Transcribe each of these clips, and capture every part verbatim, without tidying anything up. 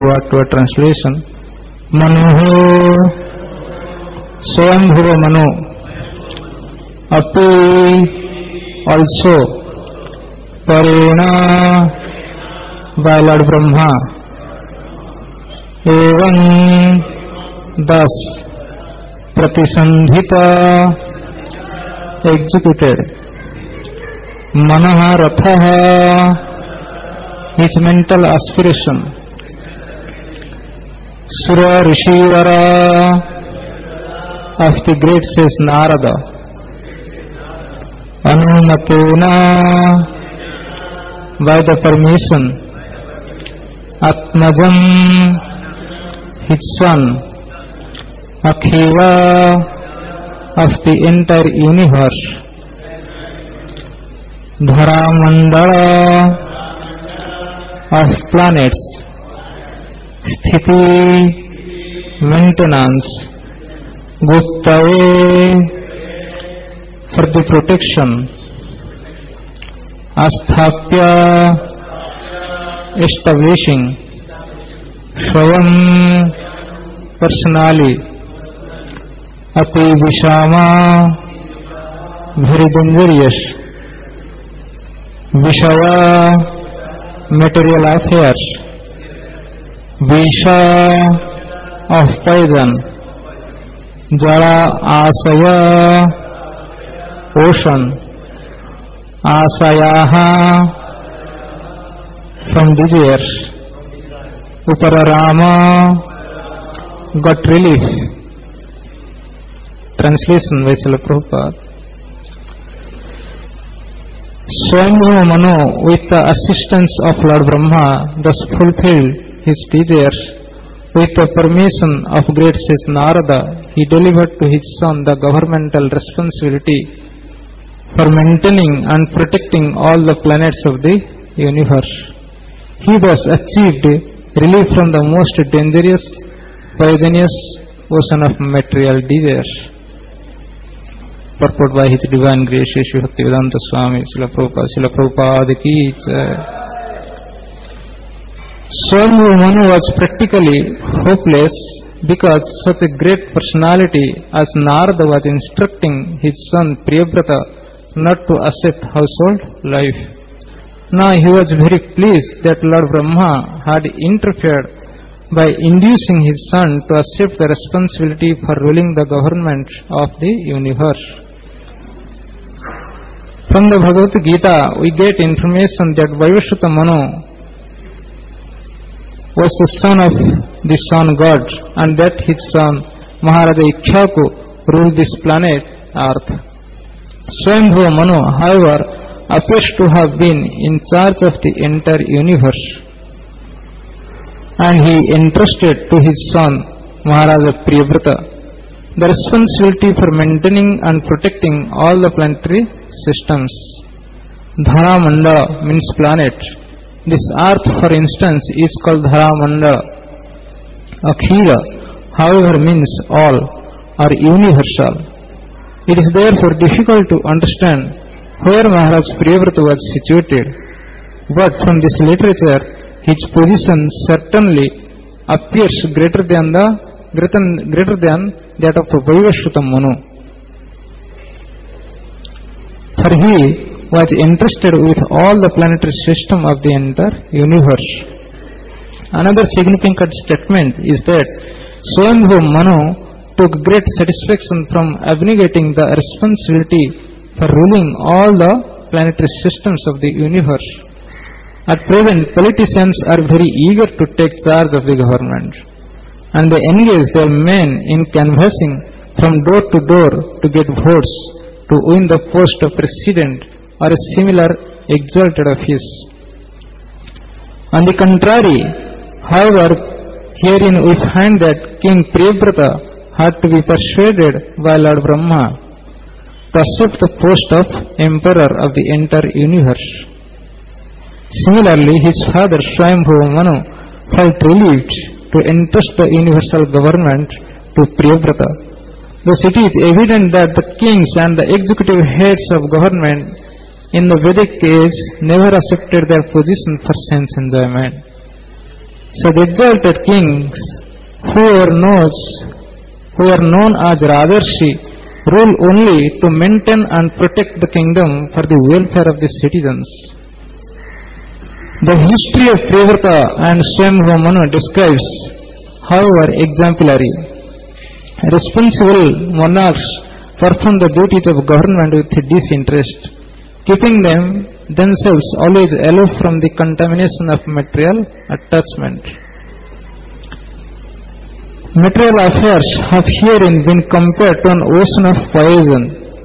Word to word translation. Manuho Swayambhuva Manu Api also Parena by Lord Brahma Evam thus Pratisandhita executed Manaha Rathaha his mental aspiration Sura Rishivara of the great says Narada Anumatena by the permission Atmajam his son Akhiva of the entire universe Dharamandala of planets Sthiti maintenance Guptaye for the protection Asthapya establishing Swayam personally Ati Vishama very dangerous Vishaya material affairs Visha of poison Jala Asaya ocean Asayaha from desires Upararama got relief. Translation by Srila Prabhupada. Swayambhuva Manu with the assistance of Lord Brahma thus fulfilled his desires. With the permission of great sage Narada, he delivered to his son the governmental responsibility for maintaining and protecting all the planets of the universe. He thus achieved relief from the most dangerous, poisonous ocean of material desires. Purport by His Divine Grace Shri Bhaktivedanta Swami Srila Prabhupada Srila Prabhupada ki jai. Swayambhuva Manu was practically hopeless because such a great personality as Narada was instructing his son Priyavrata not to accept household life. Now he was very pleased that Lord Brahma had interfered by inducing his son to accept the responsibility for ruling the government of the universe. From the Bhagavad Gita, we get information that Vaivasvata Manu was the son of the sun god and that his son Maharaja Ikshvaku ruled this planet Earth. Swayambhuva Manu, however, appears to have been in charge of the entire universe, and he entrusted to his son Maharaja Priyavrata the responsibility for maintaining and protecting all the planetary systems. Dharamandala means planet. This earth, for instance, is called Dharamandala. Akhila, however, means all or universal. It is therefore difficult to understand where Maharaj Priyavrata was situated, but from this literature his position certainly appears greater than the greater, greater than that of Vaivasvata Manu. For he was entrusted with all the planetary system of the entire universe. Another significant statement is that Swayambhuva Manu took great satisfaction from abnegating the responsibility for ruling all the planetary systems of the universe. At present, politicians are very eager to take charge of the government, and they engage their men in canvassing from door to door to get votes to win the post of president or a similar exalted office. On the contrary, however, herein we find that King Priyavrata had to be persuaded by Lord Brahma to accept the post of emperor of the entire universe. Similarly, his father Swayambhuva Manu felt relieved to entrust the universal government to Priyavrata. Thus it is evident that the kings and the executive heads of government in the Vedic age never accepted their position for sense enjoyment. So the exalted kings who are knows, who are known as Rajarshi, rule only to maintain and protect the kingdom for the welfare of the citizens. The history of Priyavrata and Swayambhuva Manu describes, however, exemplary. Responsible monarchs perform the duties of government with disinterest, keeping them themselves always aloof from the contamination of material attachment. Material affairs have herein been compared to an ocean of poison.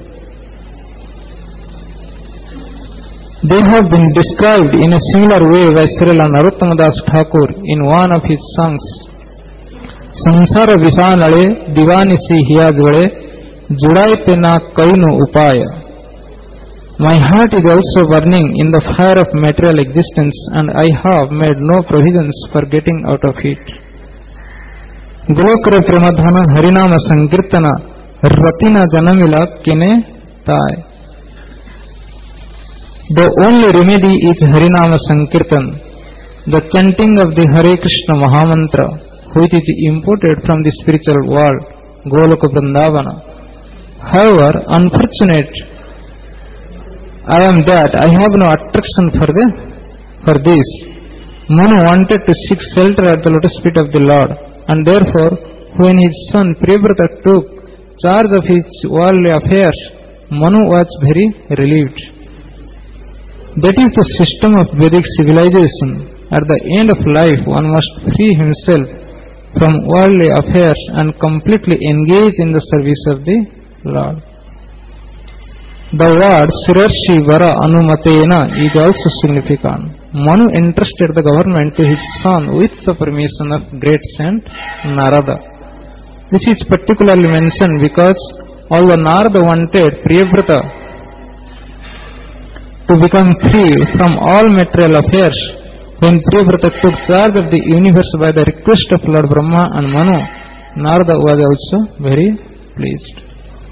They have been described in a similar way by Srila Narottama Das Thakur in one of his songs. Sansara visanale divanisi hiyajvale judaite na kainu upaya. My heart is also burning in the fire of material existence, and I have made no provisions for getting out of it. Golokara Pramadhana Harinama Sankirtana Ratina Janamila Kine Tai. The only remedy is Harinama Sankirtan, the chanting of the Hare Krishna Mahamantra, which is imported from the spiritual world, Goloka Vrindavana. However, unfortunate I am that I have no attraction for the for this. Manu wanted to seek shelter at the lotus feet of the Lord, and therefore, when his son Priyavrata took charge of his worldly affairs, Manu was very relieved. That is the system of Vedic civilization. At the end of life, one must free himself from worldly affairs and completely engage in the service of the Lord. The word Srirshi Vara Anumatena is also significant. Manu entrusted the government to his son with the permission of great saint Narada. This is particularly mentioned because although Narada wanted Priyavrata to become free from all material affairs, when Priyavrata took charge of the universe by the request of Lord Brahma and Manu, Narada was also very pleased.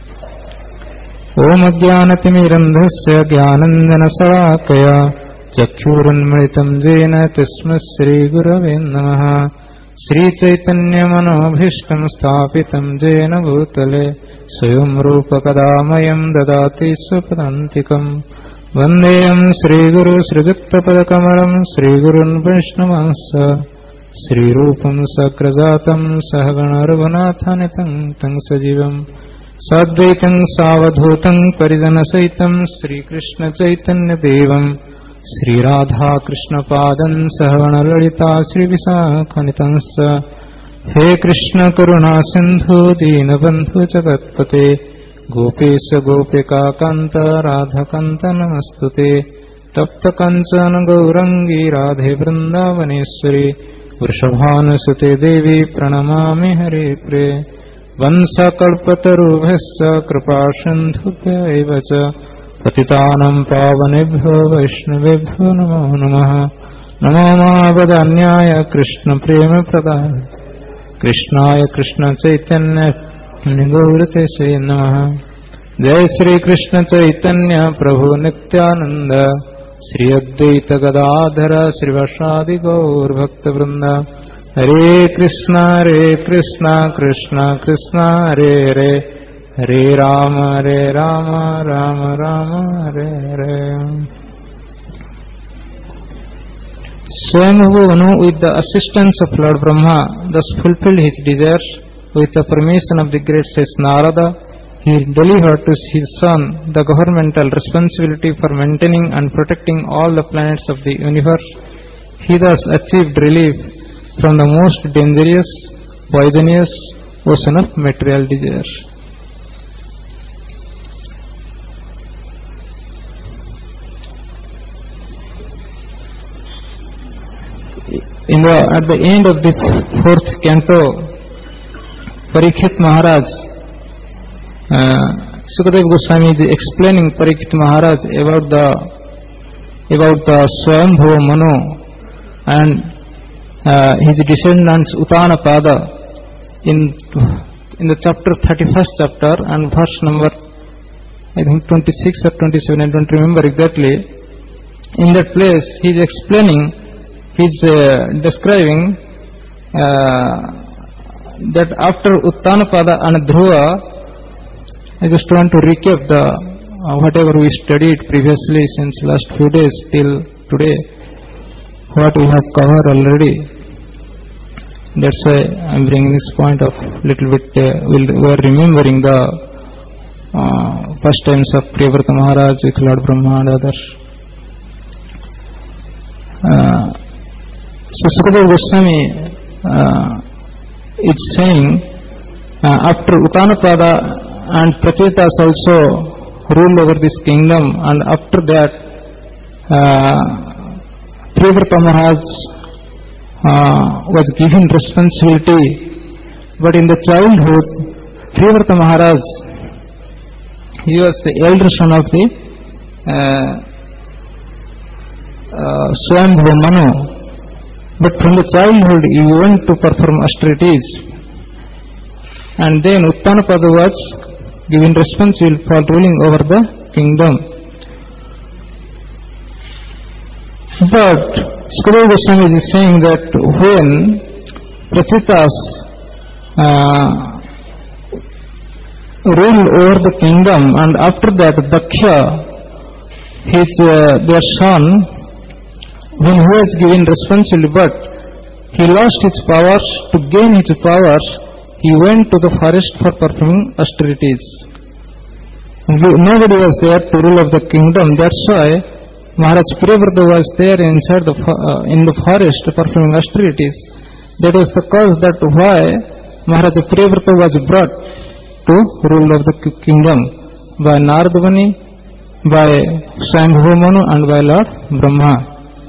Om Ajnanatimirandhasya Jnananjana-Salakaya Chakshurunmilitam Jena Tasmai Shri Gurave Namaha. Shri Chaitanya Manobhishtam Sthapitam Jena Bhutale Swayam Rupa Kadamayam Dadati Swapadantikam. Vandeyam Shri Guru Srijukta Padakamalam Shri Gurun Vaishnavamsa Shri Rupam Sakrajatam Sahagana Raghunathanitam Tang Sajivam Sadvaitam Savadhutam Parijana Saitam Sri Krishna Chaitanya Devam Sri Radha Krishna Padan Sahavana Lalita Sri Visakhanitansa. He Krishna Karuna Sindhu Deenabandhu Jagatpate Gopesha Gopika Kanta Radha Kanta Namastute Tapta Kanchana Gaurangi Radhe Vrindavaneshwari Vrishabhanusute Devi Pranamami Hare Pre Vansakalpatarubhasya Kripasindhubhya evacha Patitanam Pavanebhyo Vaishnavebhyo Namo Namaha. Namo Mahavadanyaya Krishna Prema Pradaya Krishnaya Krishna Chaitanya Nigaurate Se Namaha. Jai Shri Krishna Chaitanya Prabhu Nityananda Shri Advaita Gadadhara Shri Vasadi Gaur Bhakta Vrinda. Hare Krishna, Hare Krishna, Krishna Krishna, Hare Hare, Hare Rama, Hare Rama, Rama Rama, Hare Hare. Swayambhuva Manu, with the assistance of Lord Brahma, thus fulfilled his desires. With the permission of the great sage Narada, he delivered to his son the governmental responsibility for maintaining and protecting all the planets of the universe. He thus achieved relief from the most dangerous, poisonous ocean of material desires. In the, at the end of the fourth canto, Parikshit Maharaj, uh, Sukadeva Goswami is explaining Parikshit Maharaj about the about the Swayambhuva Manu and Uh, his descendants Uttanapada in in the chapter thirty-first chapter and verse number I think twenty-six or twenty-seven, I don't remember exactly. In that place he is explaining he is uh, describing uh, that after Uttanapada and Dhruva, I just want to recap the uh, whatever we studied previously since last few days till today, what we have covered already. That's why I am bringing this point of little bit. Uh, we are remembering the uh, first times of Priyavrata Maharaj with Lord Brahma and others. Uh, so Sukadeva Goswami uh, is saying uh, after Uttanapada and Prachetas also ruled over this kingdom, and after that uh, Priyavrata Maharaj uh, was given responsibility, but in the childhood Priyavrata Maharaj, he was the elder son of the uh, uh, Swayambhu Manu, but from the childhood he went to perform austerities, and then Uttanapada was given responsibility for ruling over the kingdom. But Sukadeva Goswami is saying that when Prachetas uh, ruled over the kingdom, and after that Daksha, his uh, their son, when he was given responsibility, but he lost his powers. To gain his powers, he went to the forest for performing austerities. Nobody was there to rule of the kingdom. That's why Maharaj Priyavrata was there inside the uh, in the forest performing austerities. That was the cause that why Maharaj Priyavrata was brought to rule of the kingdom by Narada Muni, by Swayambhu Manu, and by Lord Brahma.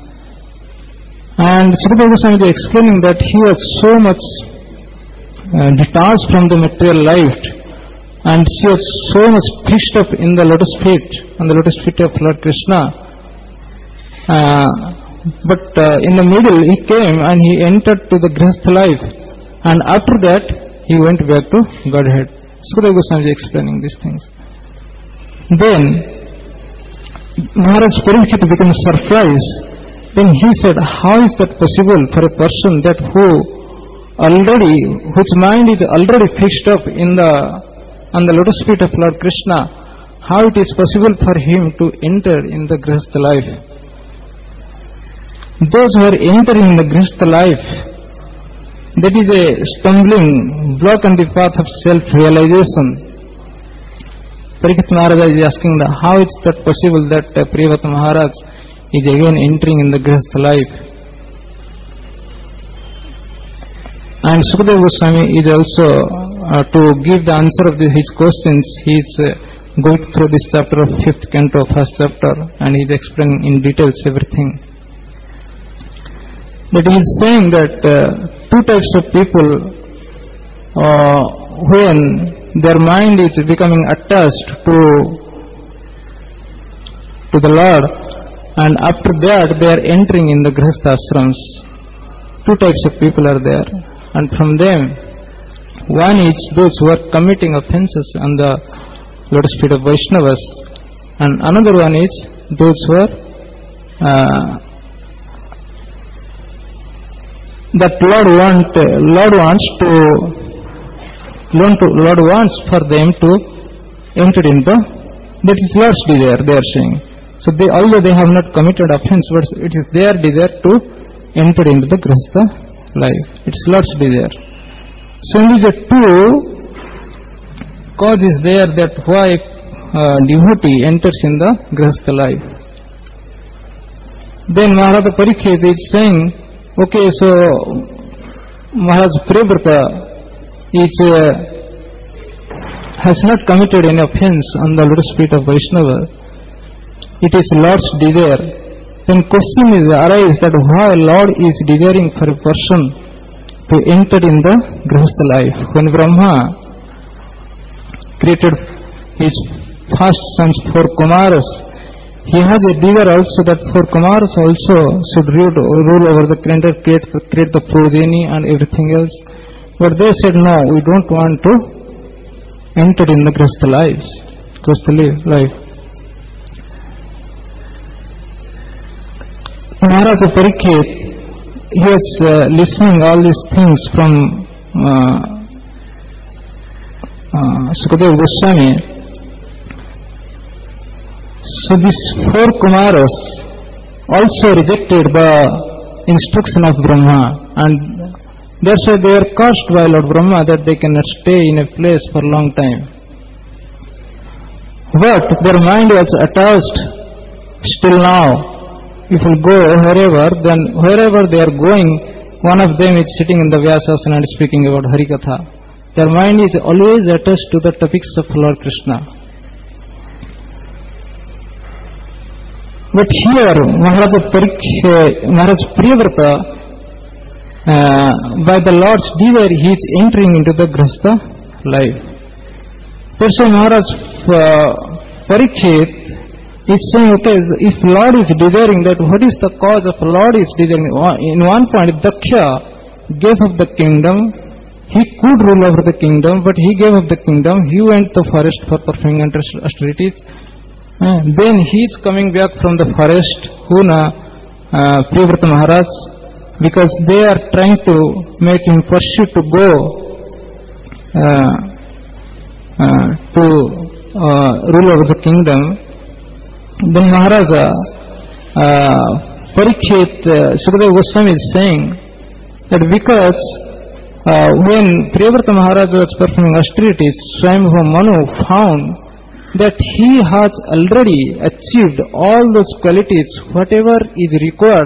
And Sukadeva Goswami is explaining that he was so much uh, detached from the material life, and she was so much fixed up in the lotus feet, on the lotus feet of Lord Krishna. Uh, but uh, in the middle he came and he entered to the Grihastha life, and after that he went back to Godhead. Sukadeva Goswami is explaining these things. Then Maharaj Parikshit became surprised. Then he said, how is that possible for a person that who already, whose mind is already fixed up in the on the lotus feet of Lord Krishna, how it is possible for him to enter in the Grihastha life? Those who are entering the Grihastha life, that is a stumbling block on the path of self-realization. Parikshit Maharaj is asking that how is that possible that uh, Priyavrata Maharaj is again entering in the Grihastha life. And Sukadeva Goswami is also uh, to give the answer of the, his questions. He is uh, going through this chapter of fifth canto, first chapter, and he is explaining in details everything. That he is saying that uh, two types of people, uh, when their mind is becoming attached to to the Lord, and after that they are entering in the Grihastha ashrams. Two types of people are there, and from them one is those who are committing offences on the lotus feet of Vaishnavas, and another one is those who are uh, that Lord want Lord wants to Lord, to, Lord wants for them to enter in the, that is Lord's desire, they are saying. So they, although they have not committed offense, but it is their desire to enter into the Grihastha life. It is Lord's desire. So these are two causes there that why uh, devotee enters in the Grihastha life. Then Maharaj Parikshit is saying, okay, so Maharaj Priyavrata is, uh, has not committed any offense on the lotus feet of Vaishnava. It is Lord's desire. Then question is arise that why Lord is desiring for a person to enter in the Grihastha life. When Brahma created his first sons, four Kumaras, he has a desire also that four Kumaras also should rule, rule over the creator, create the, create the progeny and everything else. But they said, no, we don't want to enter in the Grihastha lives, Grihastha life. Maharaj Parikshit he was uh, listening all these things from uh, uh, Sukadeva Goswami. So these four Kumaras also rejected the instruction of Brahma, and that's why they are cursed by Lord Brahma that they cannot stay in a place for a long time. But their mind was attached still now. If you go wherever, then wherever they are going, one of them is sitting in the Vyasasana and speaking about Harikatha. Their mind is always attached to the topics of Lord Krishna. But here, Maharaja Parikshit, Maharaja Priyavrata, uh, by the Lord's desire, he is entering into the Grihastha life. That's why Maharaj uh, Parikshit is saying, okay, if Lord is desiring that, what is the cause of Lord is desiring? In one point, Daksha gave up the kingdom. He could rule over the kingdom, but he gave up the kingdom. He went to the forest for performing austerities. Uh, then he is coming back from the forest, Huna, uh, Priyavrata Maharaj, because they are trying to make him pursue to go uh, uh, to uh, rule over the kingdom. Then Maharaja uh, Parikshit, uh, Sukadeva Goswami is saying that because uh, when Priyavrata Maharaj was performing austerities, Swayambhu Manu found that he has already achieved all those qualities, whatever is required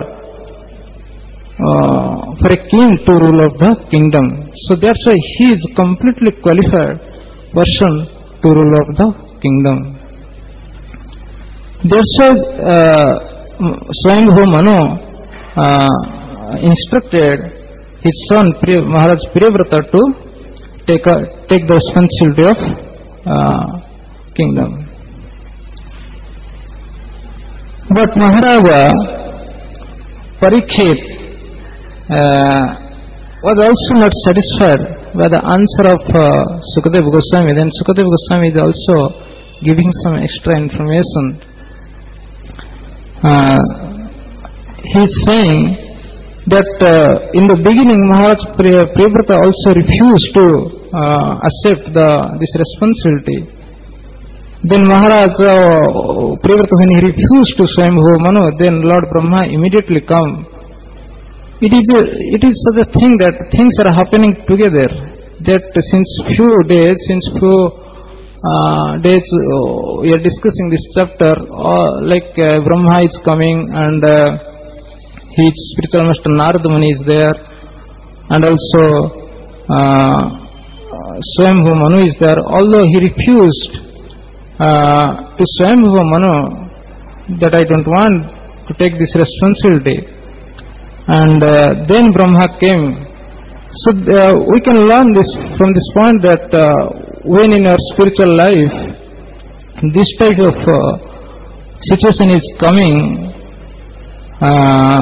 uh, for a king to rule of the kingdom. So that's why he is completely qualified person to rule of the kingdom. That's why uh, Swayambhu Manu uh, instructed his son Priya, Maharaj Priyavrata to take, a, take the responsibility of uh, kingdom. But Maharaja Parikshit uh, was also not satisfied by the answer of uh, Sukadeva Goswami. Then Sukadeva Goswami is also giving some extra information. Uh, he is saying that uh, in the beginning Maharaj Priyavrata also refused to uh, accept the, this responsibility. Then Maharaj uh, Priyavrata, when he refused to Swayambhu Manu, then Lord Brahma immediately come. It is a, it is such a thing that things are happening together. That since few days, since few uh, days uh, we are discussing this chapter, uh, like uh, Brahma is coming and uh, his spiritual master Narada Muni is there, and also uh, Swayambhu Manu is there. Although he refused Uh, to Swayambhu Manu that I don't want to take this responsibility, and uh, then Brahma came. So uh, we can learn this from this point that uh, when in our spiritual life this type of uh, situation is coming, uh,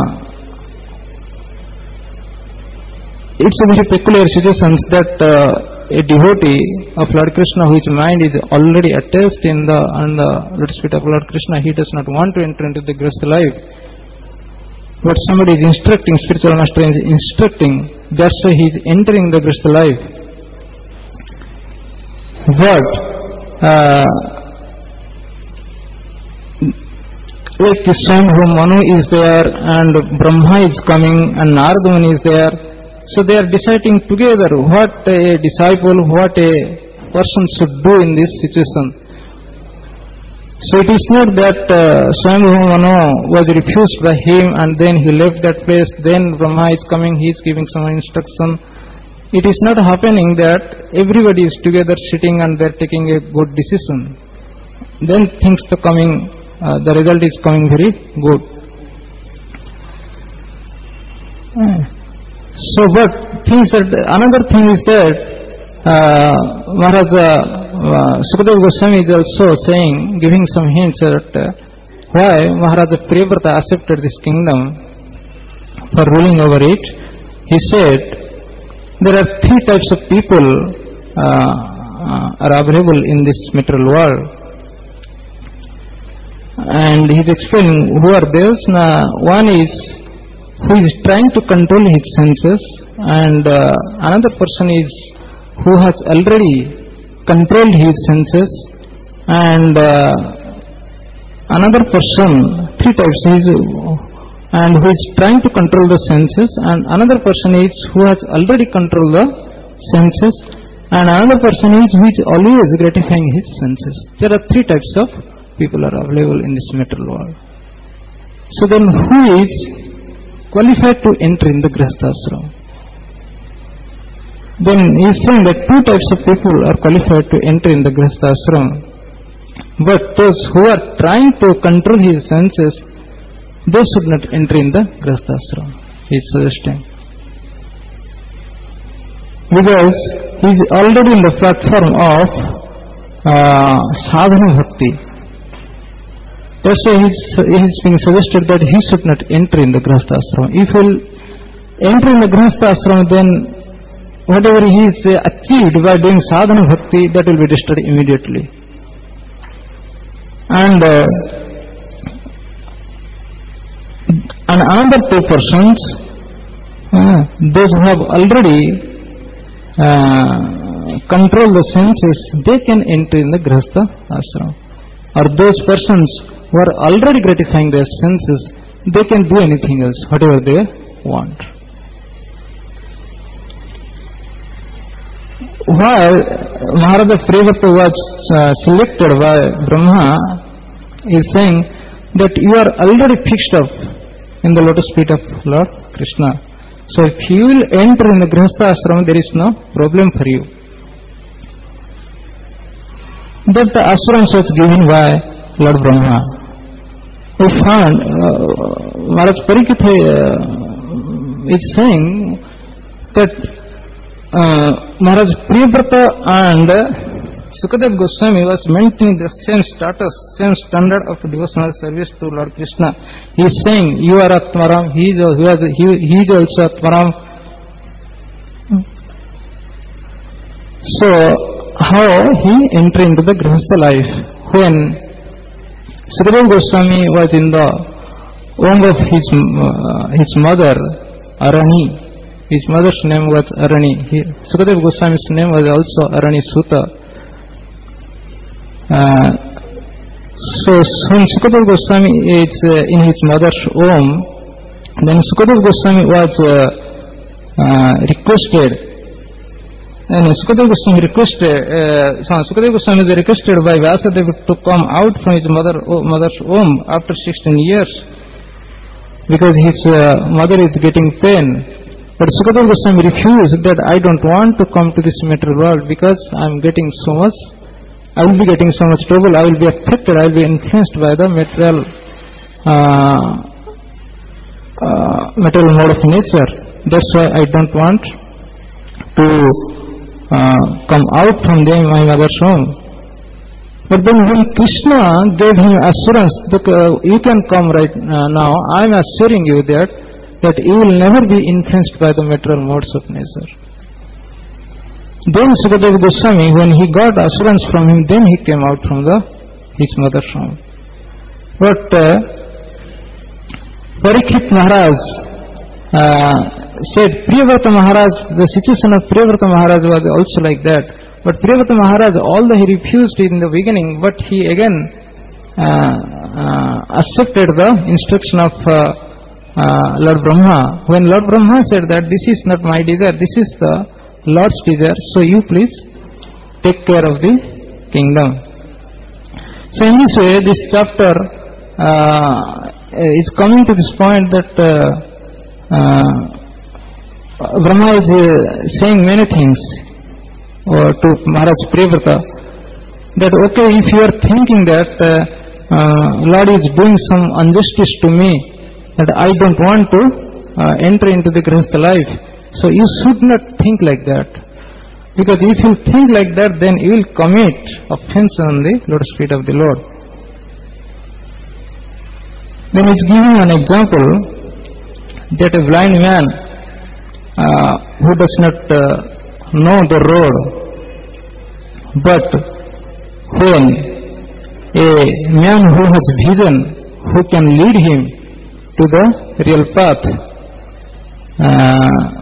it's a very peculiar situation that uh, a devotee of Lord Krishna whose mind is already attached in the on the lotus feet of Lord Krishna, he does not want to enter into the Grihastha life. But somebody is instructing, spiritual master is instructing, that's why he is entering the Grihastha life. But uh, like Swayambhu Manu is there and Brahma is coming and Narada Muni is there. So they are deciding together what a disciple, what a person should do in this situation. So it is not that uh, Swayambhu Manu was refused by him and then he left that place, then Brahma is coming, he is giving some instruction. It is not happening that everybody is together sitting and they are taking a good decision. Then things are coming, uh, the result is coming very good. Uh. So, but things that another thing is that uh, Maharaja uh, Sukadeva Goswami is also saying, giving some hints that uh, why Maharaja Priyavrata accepted this kingdom for ruling over it. He said there are three types of people uh, uh, are available in this material world, and he is explaining who are those. Now, one is who who is trying to control his senses, and uh, another person is who has already controlled his senses, and uh, another person, three types, is and who is trying to control the senses, and another person is who has already controlled the senses, and another person is who is always gratifying his senses. There are three types of people are available in this material world. So then who is qualified to enter in the Grihasthashrama? Then he is saying that two types of people are qualified to enter in the Grihasthashrama. But those who are trying to control his senses, they should not enter in the Grihasthashrama, he is suggesting. Because he is already in the platform of uh, sadhana bhakti. That's why he is being suggested that he should not enter in the Grihasthashrama. If he will enter in the Grihasthashrama, then whatever he is uh, achieved by doing sadhana bhakti, that will be destroyed immediately. And uh, and another two persons, uh, those who have already uh, controlled the senses, they can enter in the Grihastha ashrama. Or those persons who are already gratifying their senses, they can do anything else, whatever they want. While Maharaja Priyavrata was uh, selected by Brahma, is saying that you are already fixed up in the lotus feet of Lord Krishna. So if you will enter in the Grihastha ashrama, there is no problem for you. That the assurance was given by Lord Brahma. We found uh, Maharaj Parikshit uh, is saying that uh, Maharaj Priyavrata and Sukadeva Goswami was maintaining the same status, same standard of devotional service to Lord Krishna. He is saying, you are Atmaram, he is, he was, he, he is also Atmaram. So, how he entered into the Grihastha life? When Sukadeva Goswami was in the womb of his, uh, his mother, Arani. His mother's name was Arani. He, Sukadeva Goswami's name was also Arani Suta. Uh, so when Sukadeva Goswami is uh, in his mother's womb, then Sukadeva Goswami was uh, uh, requested, and Sukadeva Goswami requested, uh, so Sukadeva Goswami was requested by Vyasadeva to come out from his mother, mother's womb after sixteen years, because his uh, mother is getting pain. But Sukadeva Goswami refused that I don't want to come to this material world because I am getting so much. I will be getting so much trouble, I will be affected, I will be influenced by the material uh, uh, material mode of nature. That's why I don't want to uh, come out from the, my mother's womb. But then when Krishna gave him assurance that uh, you can come right uh, now, I am assuring you that, that you will never be influenced by the material modes of nature. Then Sukadeva Goswami, when he got assurance from him, then he came out from the his mother's womb. But uh, Parikshit Maharaj uh, said, Priyavrata Maharaj, the situation of Priyavrata Maharaj was also like that. But Priyavrata Maharaj, although he refused in the beginning, but he again uh, uh, accepted the instruction of uh, uh, Lord Brahma. When Lord Brahma said that this is not my desire, this is the Lord's desire, so you please take care of the kingdom. So in this way, this chapter uh, is coming to this point that uh, uh, Brahma is uh, saying many things uh, to Maharaj Priyavrata, that okay, if you are thinking that uh, uh, Lord is doing some injustice to me, that I don't want to uh, enter into the Grihastha life, so you should not think like that, because if you think like that, then you will commit offense on the lotus feet of the Lord. Then it's giving an example that a blind man uh, who does not uh, know the road, but when a man who has vision, who can lead him to the real path, Uh,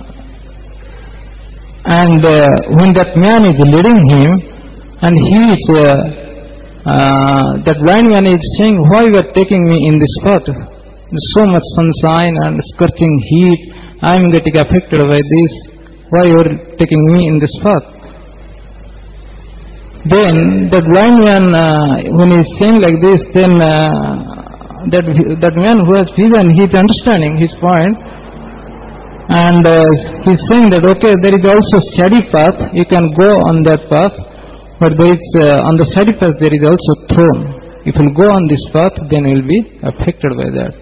and uh, when that man is leading him, and he is uh, uh, that blind man is saying, why you are taking me in this path? There's so much sunshine and scorching heat, I am getting affected by this, why you are taking me in this path? Then the blind man, uh, when he is saying like this, then uh, that that man who has vision, he is understanding his point. And uh, he's saying that, okay, there is also shady path, you can go on that path, but there is, uh, on the shady path there is also thorn. If you go on this path, then you will be affected by that.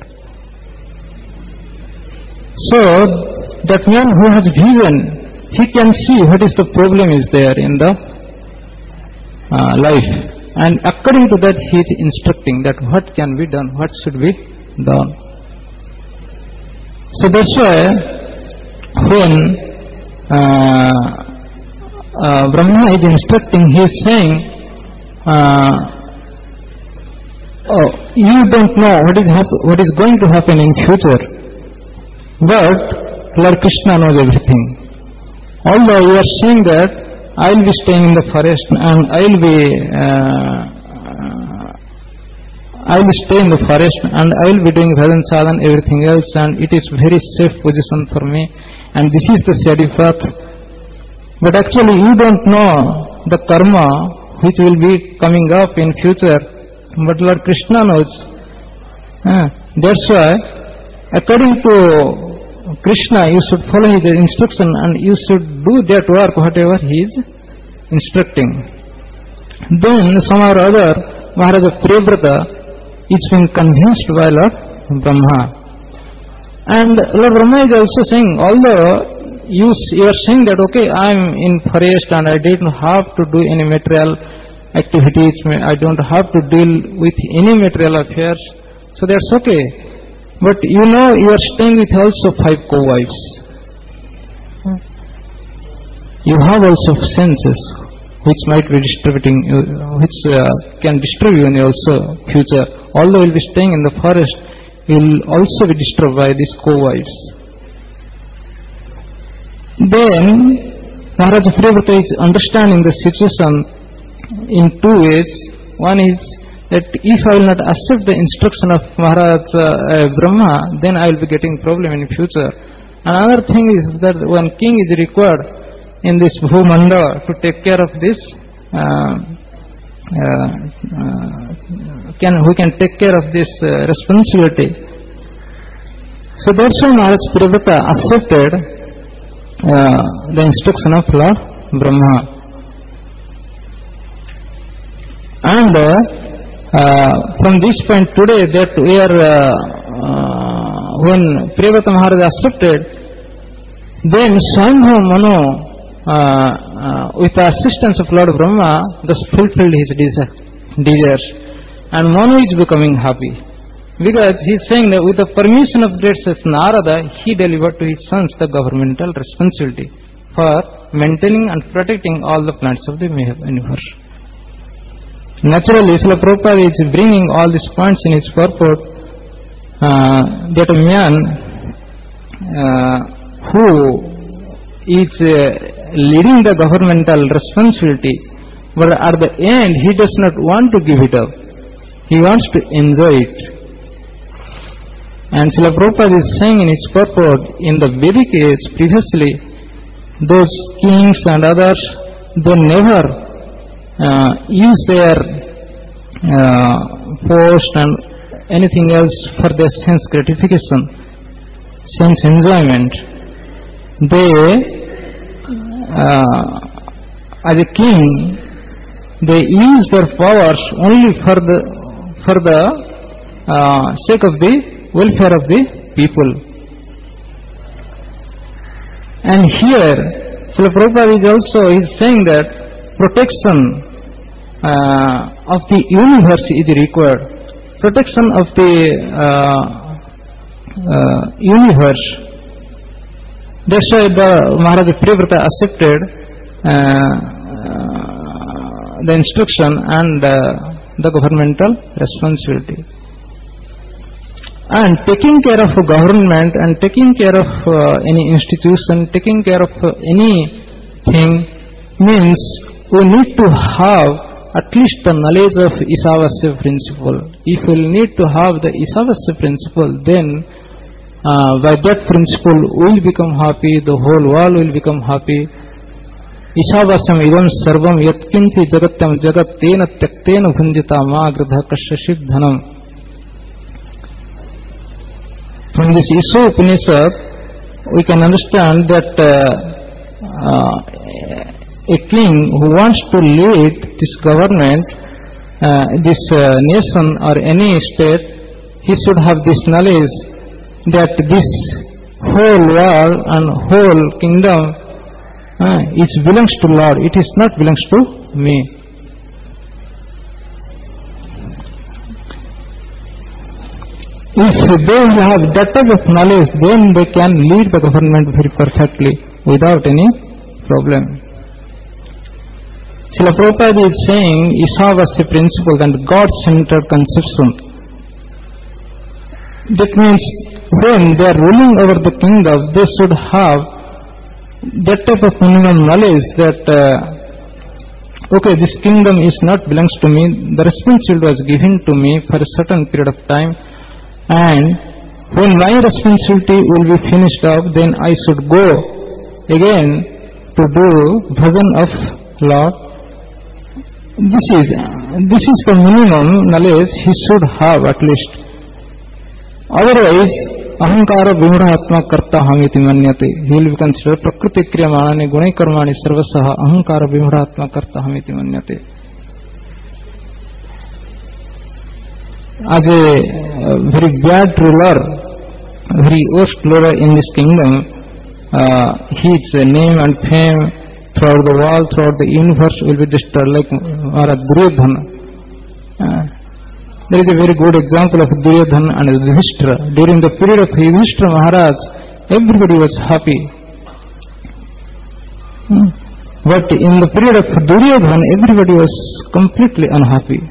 So, that man who has vision, he can see what is the problem is there in the uh, life. And according to that, he is instructing that what can be done, what should be done. So that's why, when uh, uh, Brahma is instructing, he is saying, uh, oh, you don't know what is what is going to happen in future, but Lord Krishna knows everything. Although you are saying that I will be staying in the forest and I will be uh, I will stay in the forest and I will be doing bhajan sadhan, everything else, and it is very safe position for me. And this is the shady path. But actually you don't know the karma which will be coming up in future. But Lord Krishna knows. Uh, that's why according to Krishna you should follow his instruction and you should do that work whatever he is instructing. Then somehow or other Maharaja Priyavrata is being convinced by Lord Brahma. And Lord Brahma is also saying, although you, you are saying that, okay, I am in forest and I didn't have to do any material activities, I don't have to deal with any material affairs, so that's okay. But you know you are staying with also five co-wives. You have also senses which might be distributing, which uh, can disturb you in also future. Although you will be staying in the forest, you will also be disturbed by these co-wives. Then Maharaja Priyavrata is understanding the situation in two ways. One is that if I will not accept the instruction of Maharaja uh, Brahma, then I will be getting problem in future. Another thing is that when king is required in this Bhumanda to take care of this, uh, uh, uh, can who can take care of this uh, responsibility. So that's why Maharaj Priyavrata accepted uh, the instruction of Lord Brahma. And uh, uh, from this point today that we are, uh, uh, when Priyavrata Maharaj accepted, then Swayambhu Manu, uh, uh, with the assistance of Lord Brahma, thus fulfilled his desires. And Manu is becoming happy. Because he is saying that with the permission of great such Narada, he delivered to his sons the governmental responsibility for maintaining and protecting all the plants of the universe. Naturally, Srila Prabhupada is bringing all these points in his purport, uh, that a man uh, who is uh, leading the governmental responsibility, but at the end he does not want to give it up. He wants to enjoy it. And Srila Prabhupada is saying in his purport, in the Vedic age previously, those kings and others, they never uh, use their uh, post and anything else for their sense gratification, sense enjoyment. They, uh, as a king, they use their powers only for the for the uh, sake of the welfare of the people. And here Srila Prabhupada is also is saying that protection uh, of the universe is required. Protection of the uh, uh, universe. That's why the Maharaja Priyavrata accepted uh, uh, the instruction and uh, the governmental responsibility. And taking care of a government and taking care of uh, any institution, taking care of uh, anything means we need to have at least the knowledge of Isavasya principle. If we need to have the Isavasya principle, then uh, by that principle we will become happy, the whole world will become happy. Isavasyam idam sarvam yatkinchi jagatyam jagat tena tyaktena bhunjita ma gridha kashashit dhanam. From this Isha Upanishad, we can understand that uh, uh, a king who wants to lead this government, uh, this uh, nation or any state, he should have this knowledge that this whole world and whole kingdom uh, is belongs to Lord. It is not belongs to me. If they have that type of knowledge, then they can lead the government very perfectly without any problem. Srila Prabhupada is saying Isavasya principle and God-centered conception. That means when they are ruling over the kingdom, they should have that type of minimum knowledge that uh, okay, this kingdom is not belongs to me, the responsibility was given to me for a certain period of time, and when my responsibility will be finished up, then I should go again to do bhajan of Lord. This is this is the minimum knowledge he should have at least. Otherwise, ahankara vimrahatma karta hamiti manyate. He will be considered prakriti kriyamani gunai karmani sarvasaha ahankara vimrahatma karta hamiti manyate. As a very bad ruler, very worst ruler in this kingdom, uh, his name and fame throughout the world, throughout the universe will be destroyed, like Maharaj Duryodhana. Uh, there is a very good example of Duryodhana and Yudhishthira. During the period of Yudhishthira Maharaj, everybody was happy. Hmm. But in the period of Duryodhana, everybody was completely unhappy.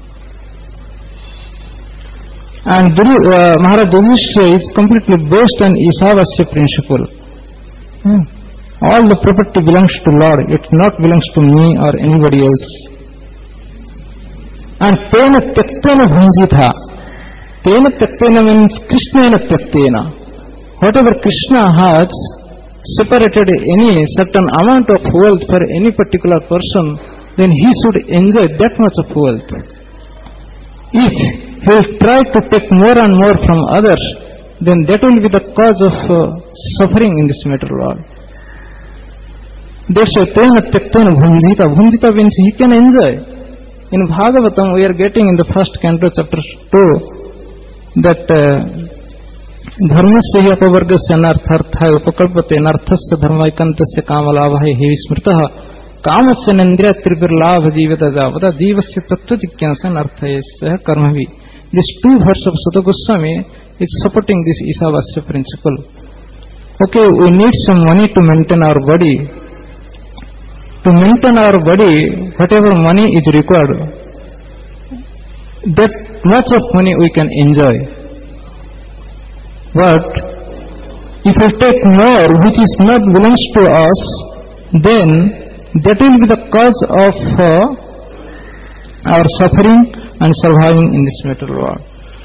And uh, Maharaj Yudhishthira is completely based on Isavasya principle. Hmm. All the property belongs to Lord, it not belongs to me or anybody else. And tena tyaktena bhunjitha. Tena tyaktena means Krishnena tyaktena. Whatever Krishna has separated any certain amount of wealth for any particular person, then he should enjoy that much of wealth. If he will try to take more and more from others, then that will be the cause of uh, suffering in this material world. That's why tena tyaktena bhunjita. Bhunjita means he can enjoy. In Bhagavatam we are getting in the first canto chapter two that dharmasya hi apavargasya anarthartha upakalpate anarthasya dharmaikantasya kamalabhai hi smritaha kamasya nandriya tribirlabha jivata javata jivasya tattva jigyasa anarthayasya karmavi. These two verses of Sutta Goswami is supporting this Isavasya principle. Okay, we need some money to maintain our body. To maintain our body, whatever money is required, that much of money we can enjoy. But if we take more which is not belongs to us, then that will be the cause of uh, our suffering and surviving in this material world.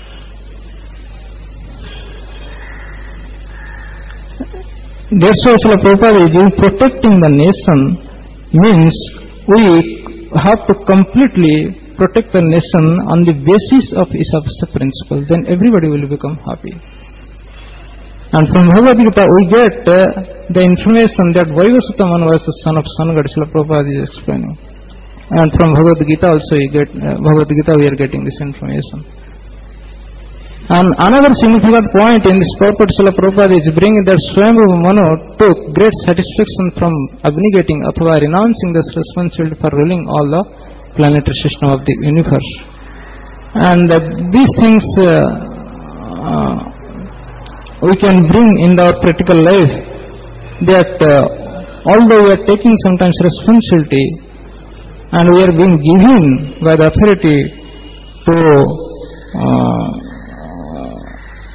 That's why Srila Prabhupada is in protecting the nation. Means we have to completely protect the nation on the basis of Isavasya principle, then everybody will become happy. And from Bhagavad Gita we get uh, the information that Vaivasutta Manu was the son of Sangad, Srila Prabhupada is explaining. And from Bhagavad Gita also we get, uh, Bhagavad Gita we are getting this information. And another significant point in this purport Srila Prabhupada is bringing that Swayambhuva Manu took great satisfaction from abnegating athva renouncing this responsibility for ruling all the planetary system of the universe. And uh, these things uh, uh, we can bring in our practical life, that uh, although we are taking sometimes responsibility and we are being given by the authority to uh,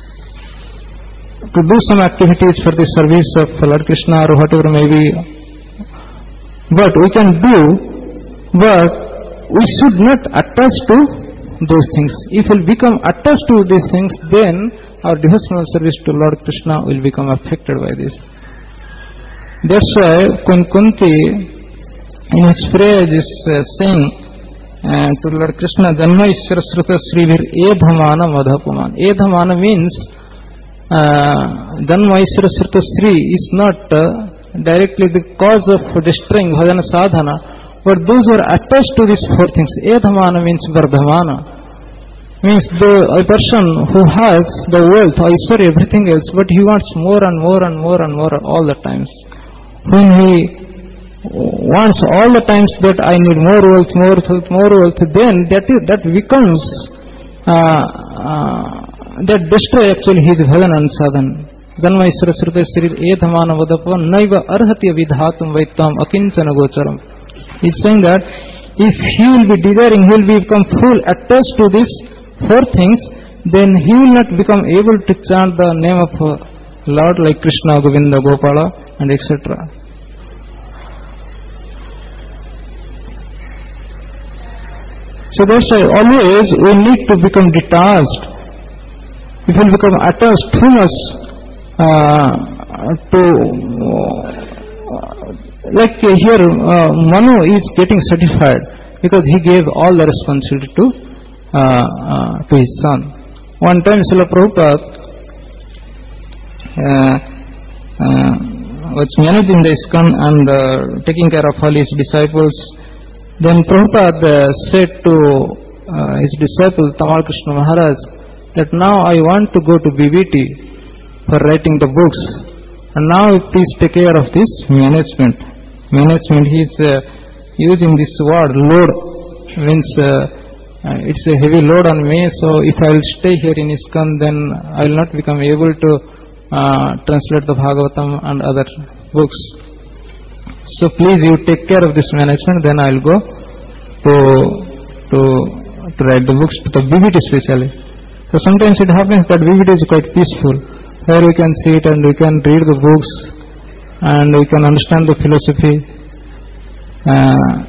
to do some activities for the service of Lord Krishna or whatever may be. But we can do, but we should not attach to those things. If we become attached to these things, then our devotional service to Lord Krishna will become affected by this. That's why Queen Kunti in his phrase is uh, saying uh, to Lord Krishna, Janma Ishvara Sruta Srivir Edhamana Madhapuman. Edhamana means uh, Janma Ishvara Sruta Sri is not uh, directly the cause of destroying bhajana sadhana, but those who are attached to these four things. Edhamana means Vardhamana, means the a person who has the wealth, Aishwarya, everything else, but he wants more and more and more and more all the times. When he wants all the times that I need more wealth, more wealth, more wealth, then that is, that becomes uh, uh, that destroy actually his bhajana and sadhana. Janma Ishvara Sruta Sri Edhamana Vadapavan Naiva Arhati Vidhatum Vaitam Akinchana Gocharam. It's saying that if he will be desiring, he will become full attached to these four things, then he will not become able to chant the name of Lord like Krishna, Govinda, Gopala and et cetera. So that's why always we need to become detached. If we become attached too much uh, to, uh, like here, uh, Manu is getting certified because he gave all the responsibility to uh, uh, to his son. One time, Srila Prabhupada uh, uh, was managing the ISKCON and uh, taking care of all his disciples. Then Prabhupada uh, said to uh, his disciple Tamal Krishna Maharaj that now I want to go to B B T for writing the books, and now please take care of this management. Management, he is uh, using this word load, means uh, uh, it's a heavy load on me, so if I will stay here in ISKCON, then I will not become able to uh, translate the Bhagavatam and other books. So please you take care of this management, then I will go to, to, to write the books, to the B B T especially. So sometimes it happens that B B T is quite peaceful, where we can sit and we can read the books and we can understand the philosophy. Uh,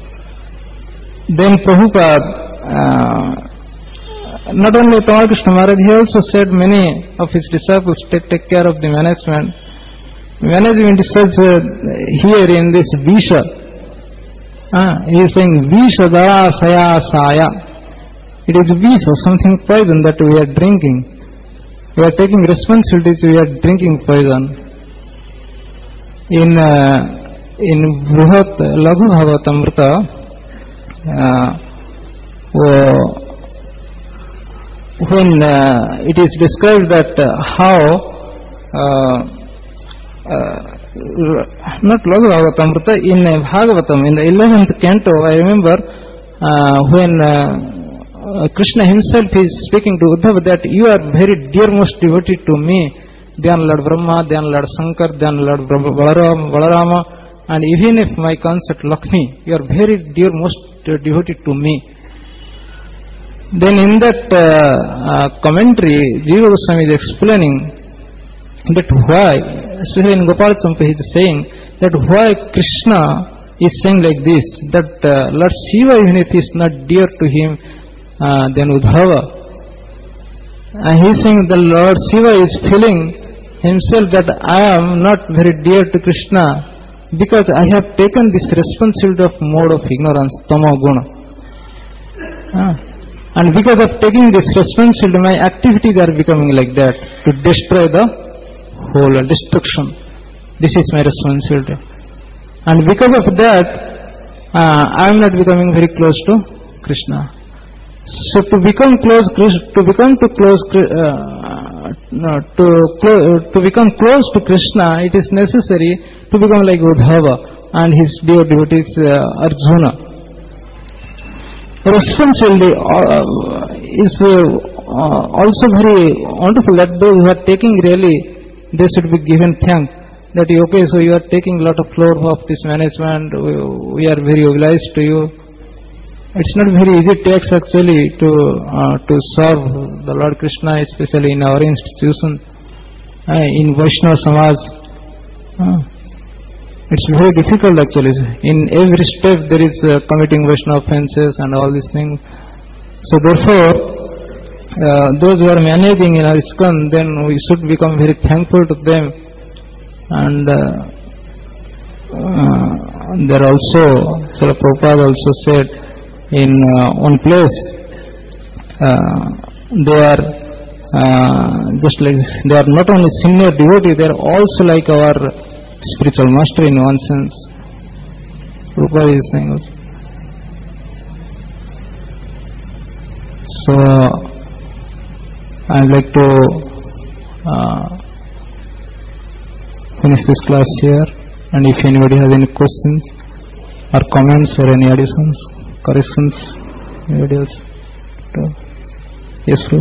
then Prabhupada, uh, not only Tamal Krishna Maharaj, he also said many of his disciples take, take care of the management. Management is such uh, here in this Visha. Uh, he is saying Visha Dara Saya Saya. It is Visha, something poison that we are drinking. We are taking responsibilities, we are drinking poison. In uh, in Bruhat Laghu Bhagavatamrita, uh, when uh, it is described that uh, how uh, uh, not Laghu Bhagavatamrita, in uh, Bhagavatam, in the eleventh canto, I remember uh, when uh, Uh, Krishna himself is speaking to Uddhava that you are very dear most devotee to me, than Lord Brahma, than Lord Shankar, than Lord Balarama, Balarama, and even if my consort Lakshmi, you are very dear most uh, devotee to me. Then in that uh, uh, commentary, Jiva Goswami is explaining that why, especially in Gopal Champa, he is saying that why Krishna is saying like this, that uh, Lord Shiva, even if he is not dear to him, Uh, then Uddhava, and he is saying the Lord Shiva is feeling himself that I am not very dear to Krishna because I have taken this responsibility of mode of ignorance, tamo guna. Uh, and because of taking this responsibility, my activities are becoming like that, to destroy the whole destruction. This is my responsibility, and because of that, uh, I am not becoming very close to Krishna. So to become close, to become to close, uh, no, to to become close to Krishna, it is necessary to become like Uddhava and his dear devotees uh, Arjuna. Responsibility uh, is uh, also very wonderful. That those who are taking really, they should be given thanks. That okay, so you are taking a lot of load of this management. We, we are very obliged to you. It's not very easy task actually to uh, to serve the Lord Krishna, especially in our institution. uh, in Vaishnava Samaj. Uh, it's very difficult actually. In every step there is uh, committing Vaishnava offenses and all these things. So therefore, uh, those who are managing in ISKCON, then we should become very thankful to them. And uh, uh, there also, Srila Prabhupada also said in uh, one place, uh, they are uh, just like this, they are not only senior devotee, they are also like our spiritual master in one sense. Prabhupada is saying also. So I would like to uh, finish this class here, and if anybody has any questions or comments or any additions, corrections, anybody else? Yes, sir.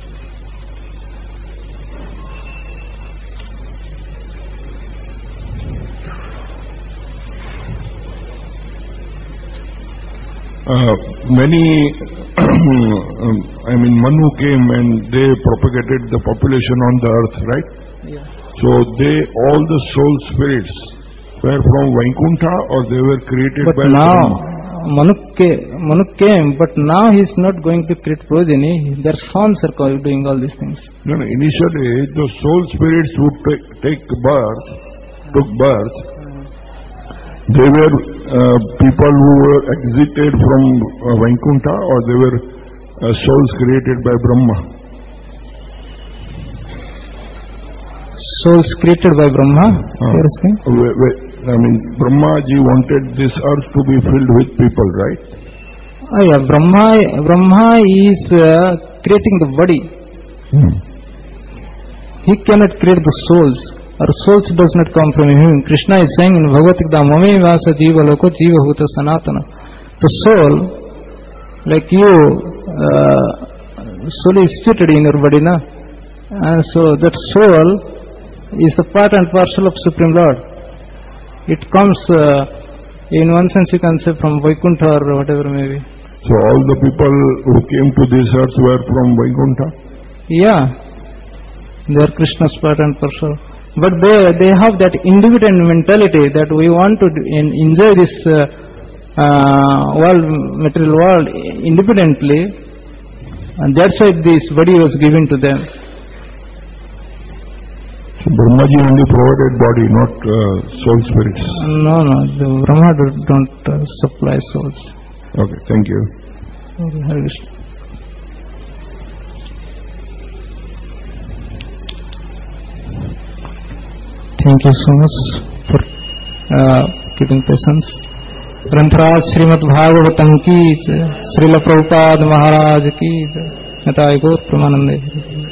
Uh, many, um, I mean, Manu came and they propagated the population on the earth, right? Yeah. So they, all the soul spirits were from Vaikuntha, or they were created but by now, Brahma? Manu came, Manu came, but now he is not going to create progeny. Their sons are doing all these things. No, no, initially the soul spirits would take, take birth, took birth. They were uh, people who were exited from uh, Vaikuntha, or they were uh, souls created by Brahma? Souls created by Brahma? Uh, I mean, Brahma ji wanted this earth to be filled with people, right? Oh yeah, Brahma, Brahma is uh, creating the body. Hmm. He cannot create the souls. Our souls does not come from him. Krishna is saying in Bhagavad Gita, Mame Vasa Jiva Loko Jiva Bhuta Sanatana. The soul, like you, uh, soul is situated in your body, na? And so that soul is the part and parcel of Supreme Lord. It comes, uh, in one sense you can say from Vaikuntha or whatever maybe. So all the people who came to this earth were from Vaikuntha? Yeah. They are Krishna's part and parcel. But they they have that independent mentality that we want to in, enjoy this uh, uh, world, material world independently, and that's why this body was given to them. So Brahmaji only provided body, not uh, soul spirits? No, no, the Brahma don't uh, supply souls. Okay, thank you. Okay, Hare Krishna. Thank you so much for uh, keeping patience. Grantaraj Srimad Bhagavatam ki jai, Srila Prabhupada Maharaj ki jai, Nitai Gaur Pramanande.